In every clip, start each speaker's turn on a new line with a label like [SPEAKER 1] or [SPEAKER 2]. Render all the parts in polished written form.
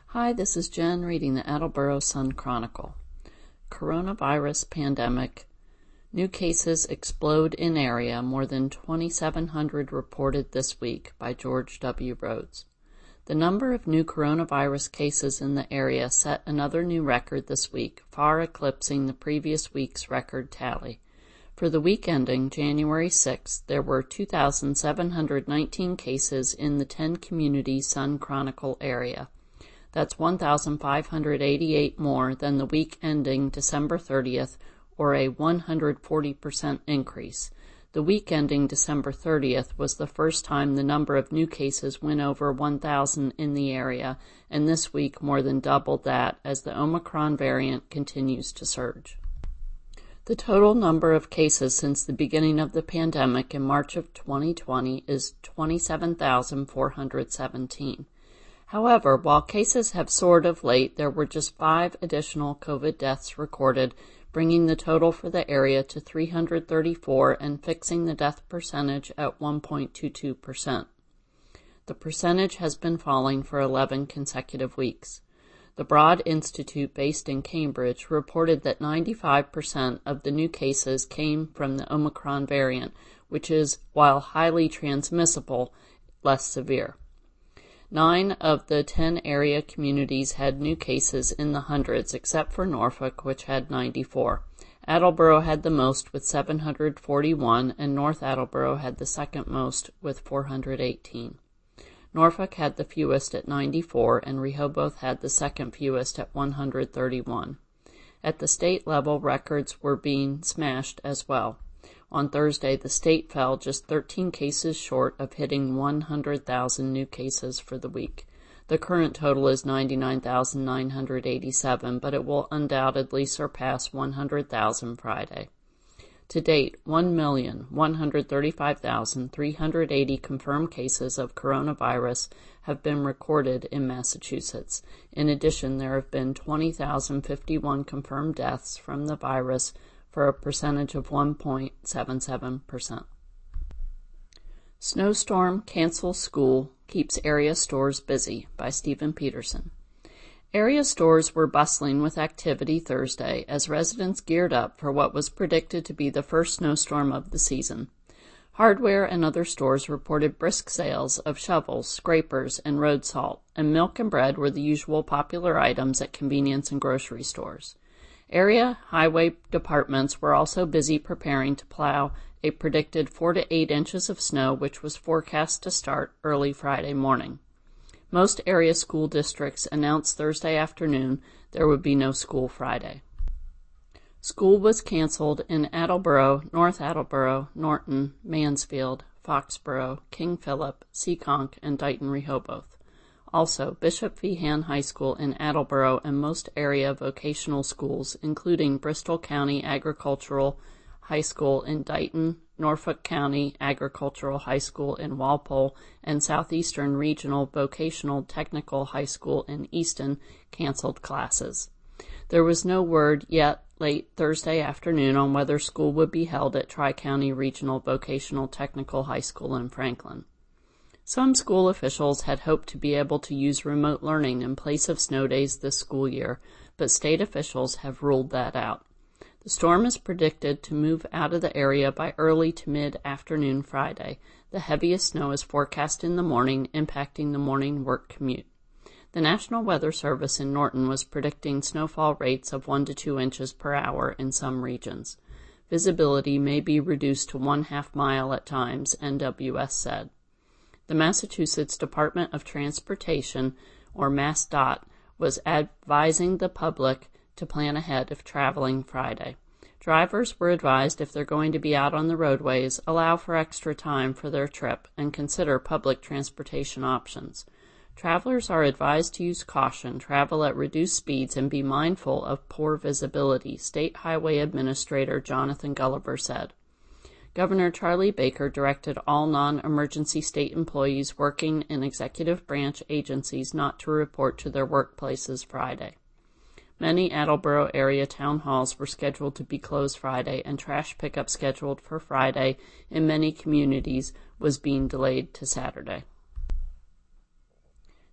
[SPEAKER 1] Hi, this is Jen reading the Attleboro Sun Chronicle. Coronavirus pandemic. New cases explode in area, more than 2,700 reported this week, by George W. Rhodes. The number of new coronavirus cases in the area set another new record this week, far eclipsing the previous week's record tally. For the week ending January 6th, there were 2,719 cases in the 10-community Sun Chronicle area. That's 1,588 more than the week ending December 30th, or a 140% increase. The week ending December 30th was the first time the number of new cases went over 1,000 in the area, and this week more than doubled that as the Omicron variant continues to surge. The total number of cases since the beginning of the pandemic in March of 2020 is 27,417. However, while cases have soared of late, there were just 5 additional COVID deaths recorded, bringing the total for the area to 334 and fixing the death percentage at 1.22%. The percentage has been falling for 11 consecutive weeks. The Broad Institute, based in Cambridge, reported that 95% of the new cases came from the Omicron variant, which is, while highly transmissible, less severe. 9 of the 10 area communities had new cases in the hundreds, except for Norfolk, which had 94. Attleboro had the most with 741, and North Attleboro had the second most with 418. Norfolk had the fewest at 94, and Rehoboth had the second fewest at 131. At the state level, records were being smashed as well. On Thursday, the state fell just 13 cases short of hitting 100,000 new cases for the week. The current total is 99,987, but it will undoubtedly surpass 100,000 Friday. To date, 1,135,380 confirmed cases of coronavirus have been recorded in Massachusetts. In addition, there have been 20,051 confirmed deaths from the virus, for a percentage of 1.77%. Snowstorm Cancels School, Keeps Area Stores Busy, by Stephen Peterson. Area stores were bustling with activity Thursday as residents geared up for what was predicted to be the first snowstorm of the season. Hardware and other stores reported brisk sales of shovels, scrapers, and road salt, and milk and bread were the usual popular items at convenience and grocery stores. Area highway departments were also busy preparing to plow a predicted 4 to 8 inches of snow, which was forecast to start early Friday morning. Most area school districts announced Thursday afternoon there would be no school Friday. School was canceled in Attleboro, North Attleboro, Norton, Mansfield, Foxborough, King Philip, Seekonk, and Dighton-Rehoboth. Also, Bishop Feehan High School in Attleboro and most area vocational schools, including Bristol County Agricultural High School in Dighton, Norfolk County Agricultural High School in Walpole, and Southeastern Regional Vocational Technical High School in Easton, canceled classes. There was no word yet late Thursday afternoon on whether school would be held at Tri-County Regional Vocational Technical High School in Franklin. Some school officials had hoped to be able to use remote learning in place of snow days this school year, but state officials have ruled that out. The storm is predicted to move out of the area by early to mid-afternoon Friday. The heaviest snow is forecast in the morning, impacting the morning work commute. The National Weather Service in Norton was predicting snowfall rates of 1 to 2 inches per hour in some regions. Visibility may be reduced to 1/2 mile at times, NWS said. The Massachusetts Department of Transportation, or MassDOT, was advising the public to plan ahead if traveling Friday. Drivers were advised if they're going to be out on the roadways, allow for extra time for their trip and consider public transportation options. Travelers are advised to use caution, travel at reduced speeds, and be mindful of poor visibility, State Highway Administrator Jonathan Gulliver said. Governor Charlie Baker directed all non-emergency state employees working in executive branch agencies not to report to their workplaces Friday. Many Attleboro area town halls were scheduled to be closed Friday, and trash pickup scheduled for Friday in many communities was being delayed to Saturday.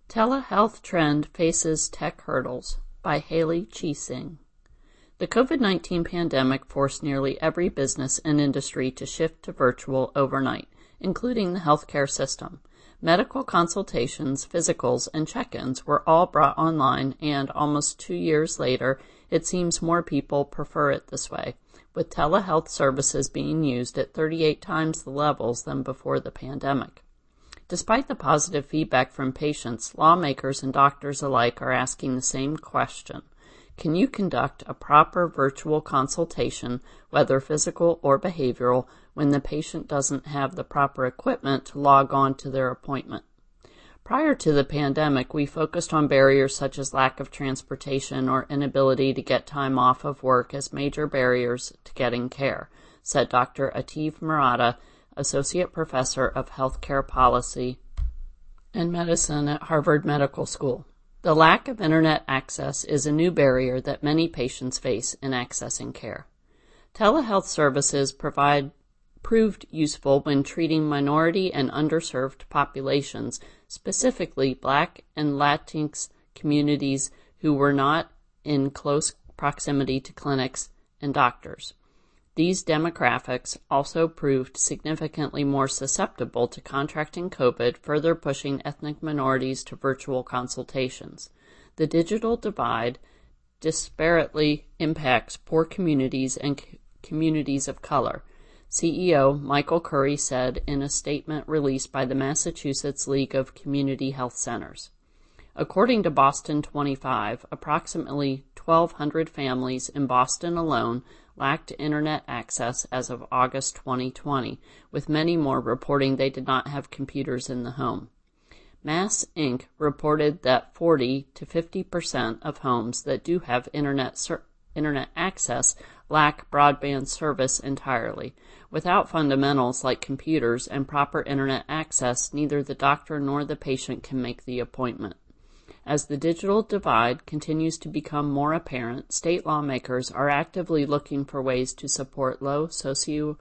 [SPEAKER 1] Telehealth Trend Faces Tech Hurdles by Haley Chi-Sing. The COVID-19 pandemic forced nearly every business and industry to shift to virtual overnight, including the healthcare system. Medical consultations, physicals, and check-ins were all brought online, and almost 2 years later, it seems more people prefer it this way, with telehealth services being used at 38 times the levels than before the pandemic. Despite the positive feedback from patients, lawmakers and doctors alike are asking the same question. Can you conduct a proper virtual consultation, whether physical or behavioral, when the patient doesn't have the proper equipment to log on to their appointment? Prior to the pandemic, we focused on barriers such as lack of transportation or inability to get time off of work as major barriers to getting care, said Dr. Atif Murata, Associate Professor of Healthcare Policy and Medicine at Harvard Medical School. The lack of internet access is a new barrier that many patients face in accessing care. Telehealth services proved useful when treating minority and underserved populations, specifically Black and Latinx communities who were not in close proximity to clinics and doctors. These demographics also proved significantly more susceptible to contracting COVID, further pushing ethnic minorities to virtual consultations. The digital divide disparately impacts poor communities and communities of color, CEO Michael Curry said in a statement released by the Massachusetts League of Community Health Centers. According to Boston 25, approximately 1,200 families in Boston alone lacked internet access as of August 2020, with many more reporting they did not have computers in the home. Mass Inc. reported that 40 to 50% of homes that do have internet access lack broadband service entirely. Without fundamentals like computers and proper internet access, neither the doctor nor the patient can make the appointment. As the digital divide continues to become more apparent, state lawmakers are actively looking for ways to support low socioeconomic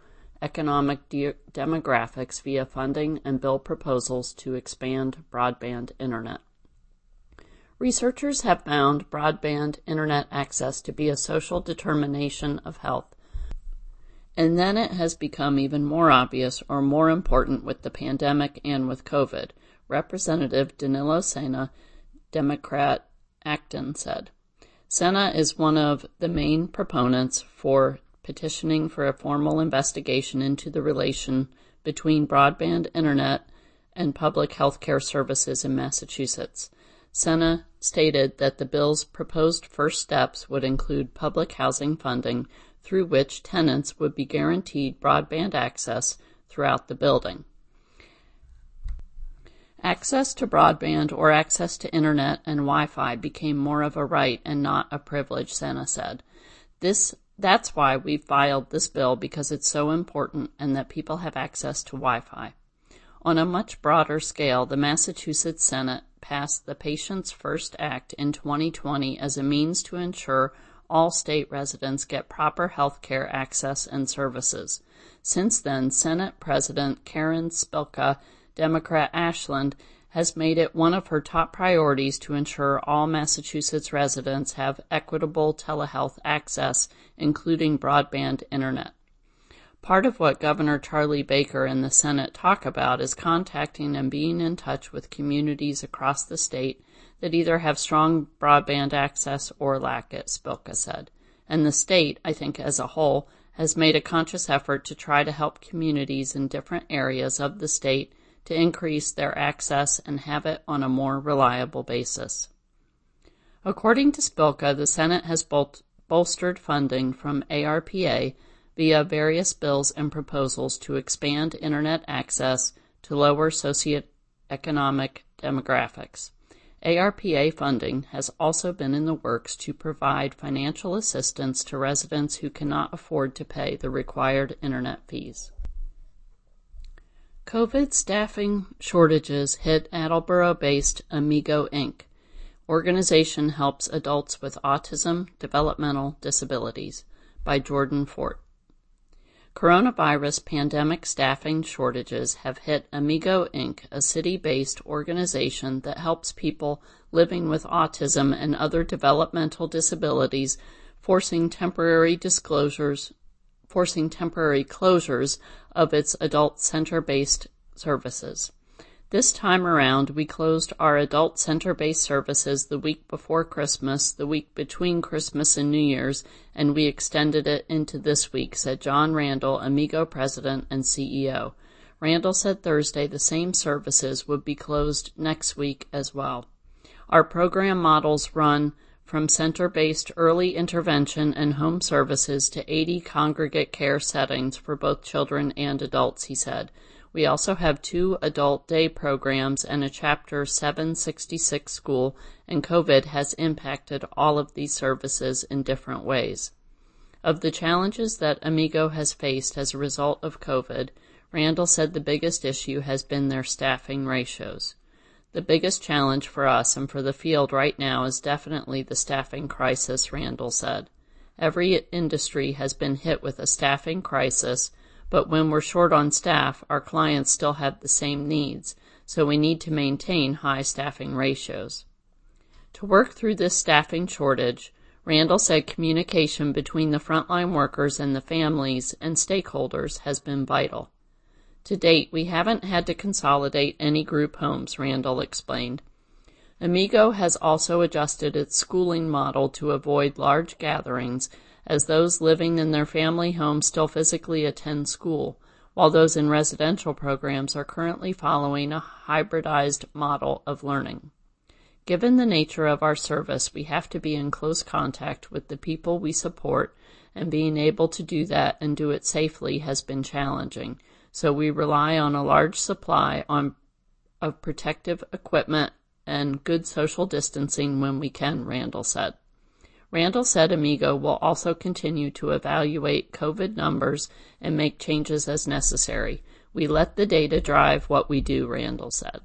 [SPEAKER 1] demographics via funding and bill proposals to expand broadband internet. Researchers have found broadband internet access to be a social determination of health, and then it has become even more obvious or more important with the pandemic and with COVID, Representative Danilo Sena, Democrat Acton said. Sena is one of the main proponents for petitioning for a formal investigation into the relation between broadband internet and public health care services in Massachusetts. Sena stated that the bill's proposed first steps would include public housing funding through which tenants would be guaranteed broadband access throughout the building. Access to broadband or access to internet and Wi-Fi became more of a right and not a privilege, Sena said. That's why we filed this bill, because it's so important and that people have access to Wi-Fi. On a much broader scale, the Massachusetts Senate passed the Patients First Act in 2020 as a means to ensure all state residents get proper health care access and services. Since then, Senate President Karen Spilka, Democrat Ashland, has made it one of her top priorities to ensure all Massachusetts residents have equitable telehealth access, including broadband internet. Part of what Governor Charlie Baker and the Senate talk about is contacting and being in touch with communities across the state that either have strong broadband access or lack it, Spilka said. And the state, I think as a whole, has made a conscious effort to try to help communities in different areas of the state to increase their access and have it on a more reliable basis. According to Spilka, the Senate has bolstered funding from ARPA via various bills and proposals to expand internet access to lower socioeconomic demographics. ARPA funding has also been in the works to provide financial assistance to residents who cannot afford to pay the required internet fees. COVID staffing shortages hit Attleboro-based Amigo Inc. Organization helps adults with autism, developmental disabilities, by Jordan Fort. Coronavirus pandemic staffing shortages have hit Amigo Inc., a city-based organization that helps people living with autism and other developmental disabilities, forcing temporary closures of its adult center-based services. This time around, we closed our adult center-based services the week before Christmas, the week between Christmas and New Year's, and we extended it into this week, said John Randall, Amigo president and CEO. Randall said Thursday the same services would be closed next week as well. Our program models run from center-based early intervention and home services to 80 congregate care settings for both children and adults, he said. We also have 2 adult day programs and a Chapter 766 school, and COVID has impacted all of these services in different ways. Of the challenges that Amigo has faced as a result of COVID, Randall said the biggest issue has been their staffing ratios. The biggest challenge for us and for the field right now is definitely the staffing crisis, Randall said. Every industry has been hit with a staffing crisis, but when we're short on staff, our clients still have the same needs, so we need to maintain high staffing ratios. To work through this staffing shortage, Randall said communication between the frontline workers and the families and stakeholders has been vital. To date, we haven't had to consolidate any group homes, Randall explained. Amigo has also adjusted its schooling model to avoid large gatherings, as those living in their family homes still physically attend school, while those in residential programs are currently following a hybridized model of learning. Given the nature of our service, we have to be in close contact with the people we support, and being able to do that and do it safely has been challenging, so we rely on a large supply of protective equipment and good social distancing when we can, Randall said. Randall said Amigo will also continue to evaluate COVID numbers and make changes as necessary. We let the data drive what we do, Randall said.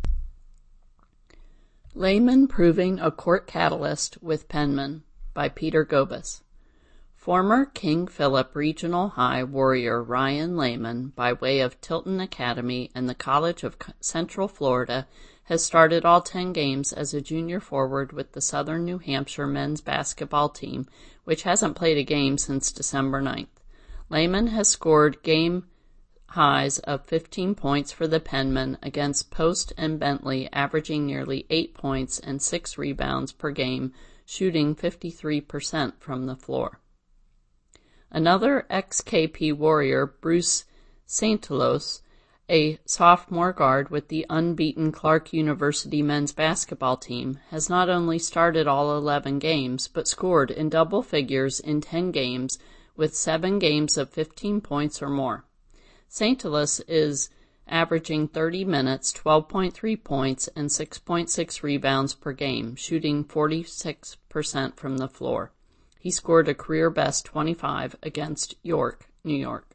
[SPEAKER 1] Layman Proving a Court Catalyst with Penman by Peter Gobus. Former King Philip Regional High warrior Ryan Layman, by way of Tilton Academy and the College of Central Florida, has started all 10 games as a junior forward with the Southern New Hampshire men's basketball team, which hasn't played a game since December 9th. Layman has scored game highs of 15 points for the Penmen against Post and Bentley, averaging nearly 8 points and 6 rebounds per game, shooting 53% from the floor. Another ex-KP warrior, Bruce Saintelos, a sophomore guard with the unbeaten Clark University men's basketball team, has not only started all 11 games, but scored in double figures in 10 games, with 7 games of 15 points or more. Saintelos is averaging 30 minutes, 12.3 points, and 6.6 rebounds per game, shooting 46% from the floor. He scored a career-best 25 against York, New York.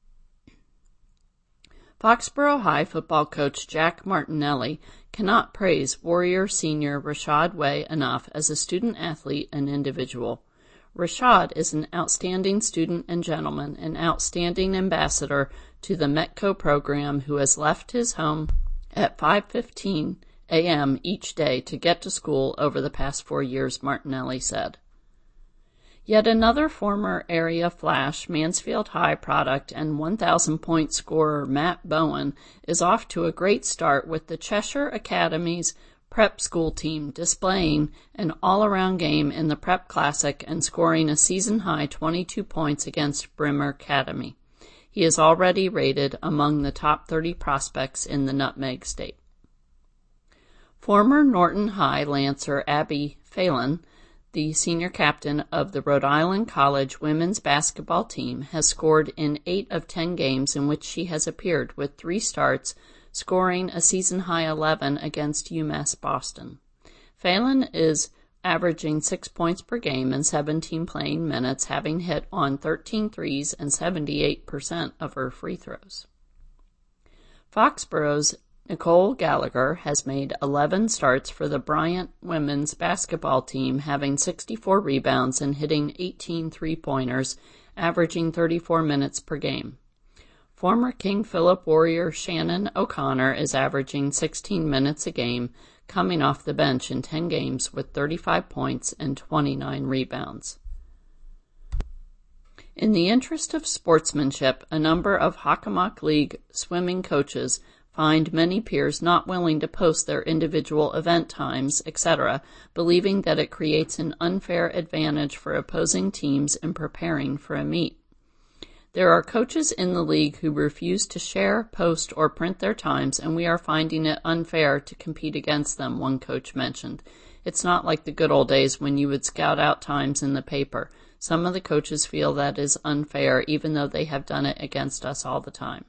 [SPEAKER 1] Foxborough High football coach Jack Martinelli cannot praise Warrior senior Rashad Way enough as a student-athlete and individual. Rashad is an outstanding student and gentleman, an outstanding ambassador to the Metco program who has left his home at 5:15 a.m. each day to get to school over the past 4 years, Martinelli said. Yet another former area Flash, Mansfield High product, and 1,000-point scorer Matt Bowen is off to a great start with the Cheshire Academy's prep school team displaying an all-around game in the Prep Classic and scoring a season-high 22 points against Brimmer Academy. He is already rated among the top 30 prospects in the Nutmeg State. Former Norton High Lancer Abby Phelan, the senior captain of the Rhode Island College women's basketball team, has scored in 8 of 10 games in which she has appeared, with 3 starts, scoring a season-high 11 against UMass Boston. Phelan is averaging 6 points per game in 17 playing minutes, having hit on 13 threes and 78% of her free throws. Foxborough's Nicole Gallagher has made 11 starts for the Bryant women's basketball team, having 64 rebounds and hitting 18 three-pointers, averaging 34 minutes per game. Former King Philip Warrior Shannon O'Connor is averaging 16 minutes a game, coming off the bench in 10 games with 35 points and 29 rebounds. In the interest of sportsmanship, a number of Hockomock League swimming coaches find many peers not willing to post their individual event times, etc., believing that it creates an unfair advantage for opposing teams in preparing for a meet. There are coaches in the league who refuse to share, post, or print their times, and we are finding it unfair to compete against them, one coach mentioned. It's not like the good old days when you would scout out times in the paper. Some of the coaches feel that is unfair, even though they have done it against us all the time.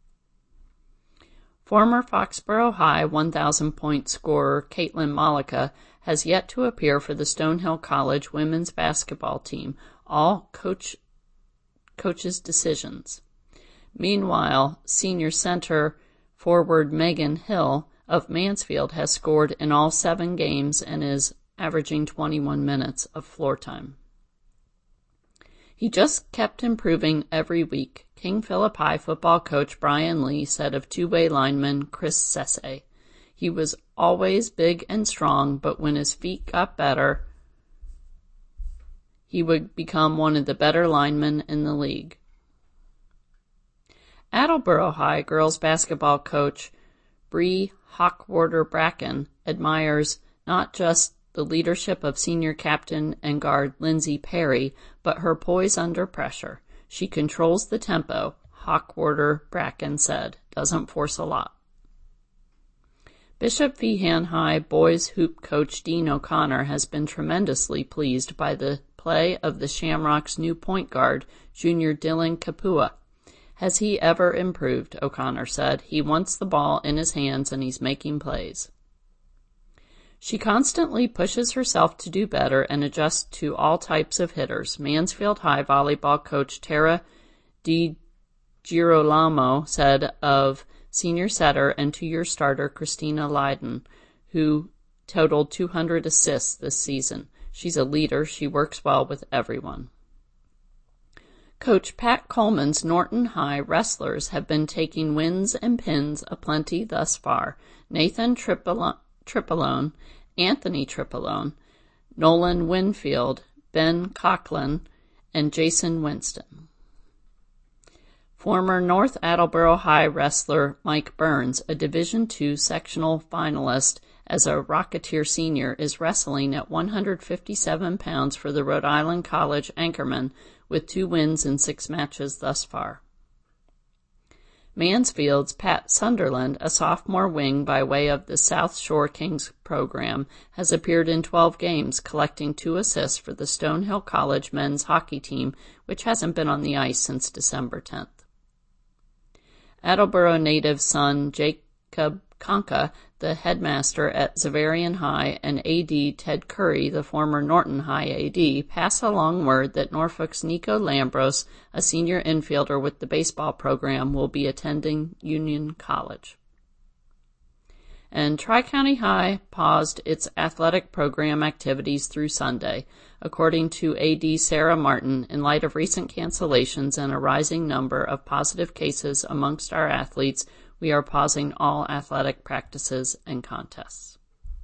[SPEAKER 1] Former Foxborough High 1,000-point scorer Caitlin Malika has yet to appear for the Stonehill College women's basketball team, all coaches' decisions. Meanwhile, senior center forward Megan Hill of Mansfield has scored in all 7 games and is averaging 21 minutes of floor time. He just kept improving every week, King Philip High football coach Brian Lee said of two-way lineman Chris Sesse. He was always big and strong, but when his feet got better, he would become one of the better linemen in the league. Attleboro High girls basketball coach Bree Hawkwater-Bracken admires not just the leadership of senior captain and guard Lindsay Perry, but her poise under pressure. She controls the tempo, Hawkwater-Bracken said, doesn't force a lot. Bishop Feehan High boys hoop coach Dean O'Connor has been tremendously pleased by the play of the Shamrocks' new point guard, junior Dylan Kapua. Has he ever improved, O'Connor said. He wants the ball in his hands and he's making plays. She constantly pushes herself to do better and adjust to all types of hitters, Mansfield High volleyball coach Tara DiGirolamo said of senior setter and two-year starter Christina Lydon, who totaled 200 assists this season. She's a leader. She works well with everyone. Coach Pat Coleman's Norton High wrestlers have been taking wins and pins aplenty thus far. Nathan Tripolone, Anthony Tripolone, Nolan Winfield, Ben Coughlin, and Jason Winston. Former North Attleboro High wrestler Mike Burns, a Division II sectional finalist as a Rocketeer senior, is wrestling at 157 pounds for the Rhode Island College Anchorman with 2 wins in 6 matches thus far. Mansfield's Pat Sunderland, a sophomore wing by way of the South Shore Kings program, has appeared in 12 games, collecting 2 assists for the Stonehill College men's hockey team, which hasn't been on the ice since December 10th. Attleboro native son Jacob Conca, the headmaster at Xaverian High, and AD Ted Curry, the former Norton High AD, pass along word that Norfolk's Nico Lambros, a senior infielder with the baseball program, will be attending Union College. And Tri-County High paused its athletic program activities through Sunday, according to AD Sarah Martin, in light of recent cancellations and a rising number of positive cases amongst our athletes. We are pausing all athletic practices and contests.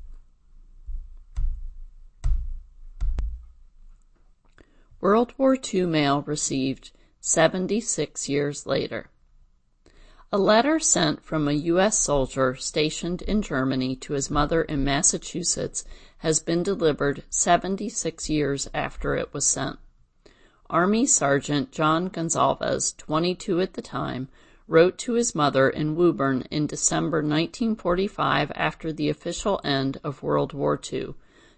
[SPEAKER 1] World War II mail received 76 years later. A letter sent from a U.S. soldier stationed in Germany to his mother in Massachusetts has been delivered 76 years after it was sent. Army Sergeant John Gonsalves, 22 at the time, wrote to his mother in Woburn in December 1945 after the official end of World War II,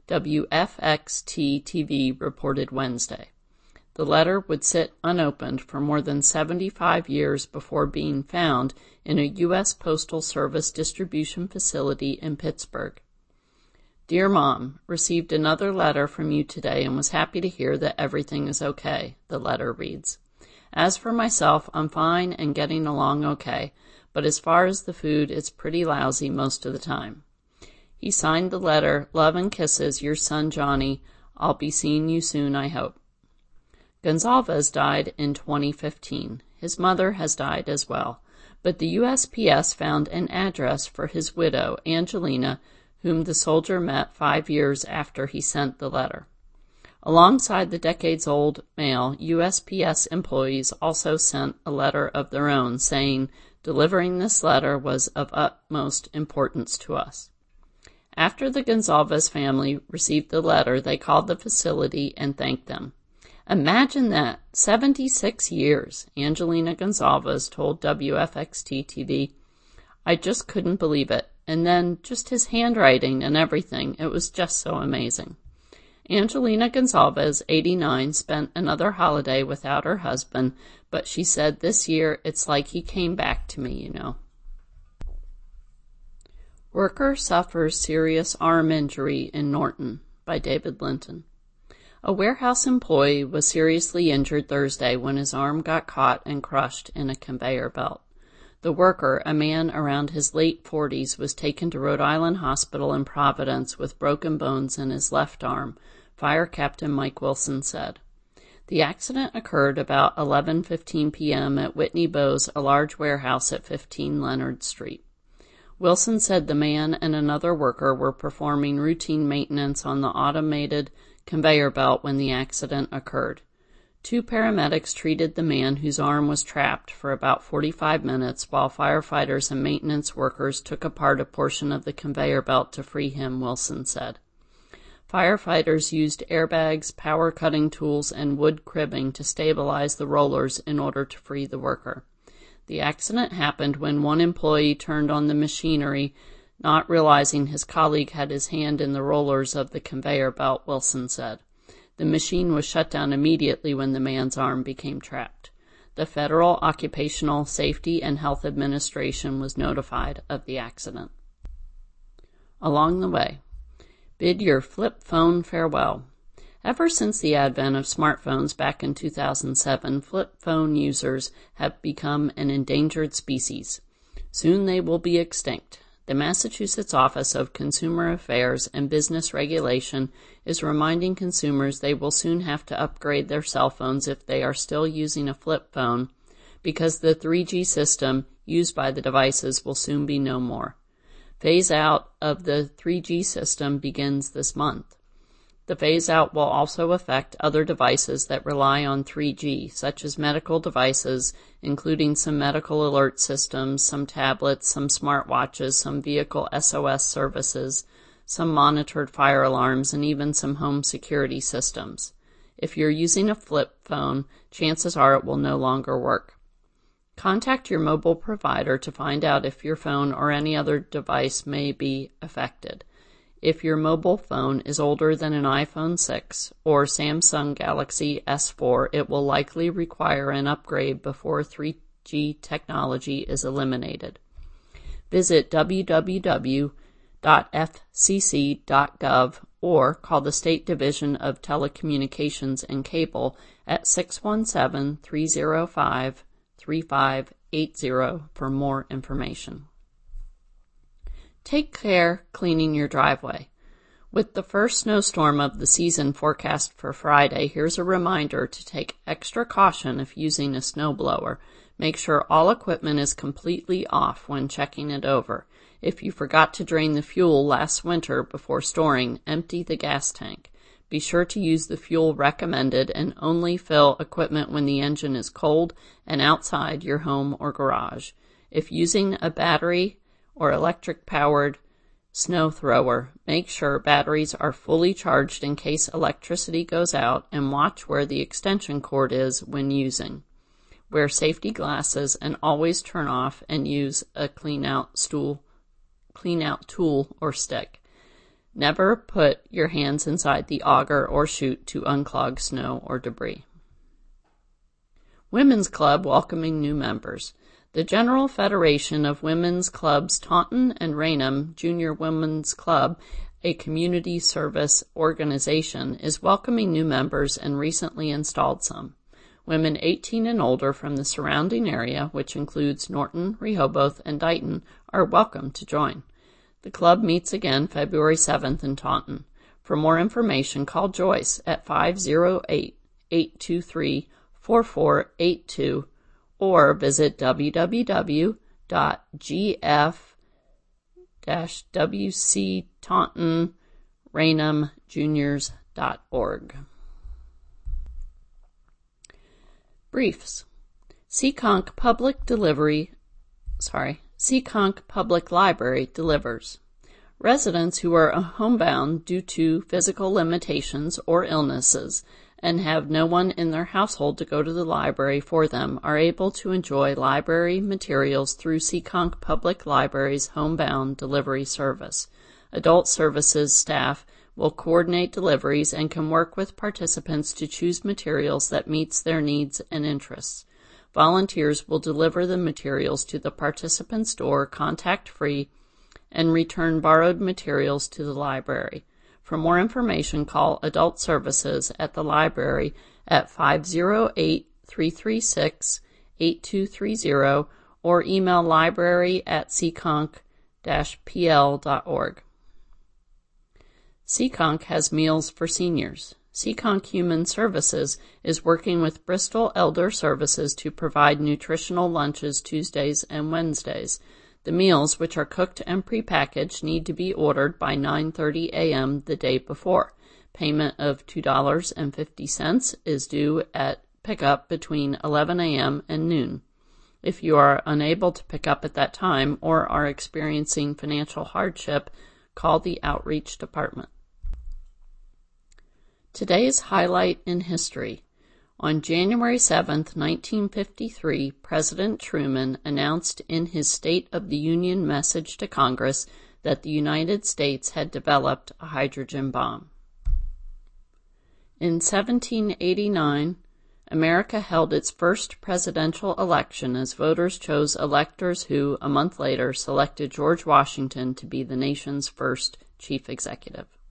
[SPEAKER 1] WFXT-TV reported Wednesday. The letter would sit unopened for more than 75 years before being found in a U.S. Postal Service distribution facility in Pittsburgh. Dear Mom, received another letter from you today and was happy to hear that everything is okay, the letter reads. As for myself, I'm fine and getting along okay, but as far as the food, it's pretty lousy most of the time. He signed the letter, Love and Kisses, your son Johnny. I'll be seeing you soon, I hope. Gonzalez died in 2015. His mother has died as well, but the USPS found an address for his widow, Angelina, whom the soldier met 5 years after he sent the letter. Alongside the decades-old mail, USPS employees also sent a letter of their own saying, "Delivering this letter was of utmost importance to us." After the Gonzalez family received the letter, they called the facility and thanked them. Imagine that, 76 years, Angelina Gonzalez told WFXT-TV. "I just couldn't believe it. And then just his handwriting and everything, it was just so amazing." Angelina Gonzalez, 89, spent another holiday without her husband, but she said, "This year it's like he came back to me, you know." Worker Suffers Serious Arm Injury in Norton by David Linton. A warehouse employee was seriously injured Thursday when his arm got caught and crushed in a conveyor belt. The worker, a man around his late 40s, was taken to Rhode Island Hospital in Providence with broken bones in his left arm, Fire Captain Mike Wilson said. The accident occurred about 11:15 p.m. at Whitney Bowes, a large warehouse at 15 Leonard Street. Wilson said the man and another worker were performing routine maintenance on the automated conveyor belt when the accident occurred. 2 paramedics treated the man whose arm was trapped for about 45 minutes while firefighters and maintenance workers took apart a portion of the conveyor belt to free him, Wilson said. Firefighters used airbags, power cutting tools, and wood cribbing to stabilize the rollers in order to free the worker. The accident happened when one employee turned on the machinery, not realizing his colleague had his hand in the rollers of the conveyor belt, Wilson said. The machine was shut down immediately when the man's arm became trapped. The Federal Occupational Safety and Health Administration was notified of the accident. Along the way, bid your flip phone farewell. Ever since the advent of smartphones back in 2007, flip phone users have become an endangered species. Soon they will be extinct. The Massachusetts Office of Consumer Affairs and Business Regulation is reminding consumers they will soon have to upgrade their cell phones if they are still using a flip phone, because the 3G system used by the devices will soon be no more. Phase out of the 3G system begins this month. The phase-out will also affect other devices that rely on 3G, such as medical devices, including some medical alert systems, some tablets, some smartwatches, some vehicle SOS services, some monitored fire alarms, and even some home security systems. If you're using a flip phone, chances are it will no longer work. Contact your mobile provider to find out if your phone or any other device may be affected. If your mobile phone is older than an iPhone 6 or Samsung Galaxy S4, it will likely require an upgrade before 3G technology is eliminated. Visit www.fcc.gov or call the State Division of Telecommunications and Cable at 617-305-3580 for more information. Take care cleaning your driveway. With the first snowstorm of the season forecast for Friday, here's a reminder to take extra caution if using a snowblower. Make sure all equipment is completely off when checking it over. If you forgot to drain the fuel last winter before storing, empty the gas tank. Be sure to use the fuel recommended and only fill equipment when the engine is cold and outside your home or garage. If using a battery or electric-powered snow thrower, make sure batteries are fully charged in case electricity goes out, and watch where the extension cord is when using. Wear safety glasses and always turn off and use a clean-out tool or stick. Never put your hands inside the auger or chute to unclog snow or debris. Women's Club welcoming new members. The General Federation of Women's Clubs Taunton and Raynham Junior Women's Club, a community service organization, is welcoming new members and recently installed some. Women 18 and older from the surrounding area, which includes Norton, Rehoboth, and Dighton, are welcome to join. The club meets again February 7th in Taunton. For more information, call Joyce at 508-889-8255 823-4482 or visit www.gf-wctauntonraynhamjuniors.org. Briefs. Seekonk Public Library delivers. Residents who are homebound due to physical limitations or illnesses and have no one in their household to go to the library for them are able to enjoy library materials through Seekonk Public Library's homebound delivery service. Adult services staff will coordinate deliveries and can work with participants to choose materials that meets their needs and interests. Volunteers will deliver the materials to the participant's door contact-free and return borrowed materials to the library. For more information, call Adult Services at the library at 508-336-8230 or email library@seekonk-pl.org. Seekonk has meals for seniors. Seekonk Human Services is working with Bristol Elder Services to provide nutritional lunches Tuesdays and Wednesdays. The meals, which are cooked and prepackaged, need to be ordered by 9:30 a.m. the day before. Payment of $2.50 is due at pickup between 11 a.m. and noon. If you are unable to pick up at that time or are experiencing financial hardship, call the Outreach Department. Today's highlight in history. On January 7, 1953, President Truman announced in his State of the Union message to Congress that the United States had developed a hydrogen bomb. In 1789, America held its first presidential election as voters chose electors who, a month later, selected George Washington to be the nation's first chief executive.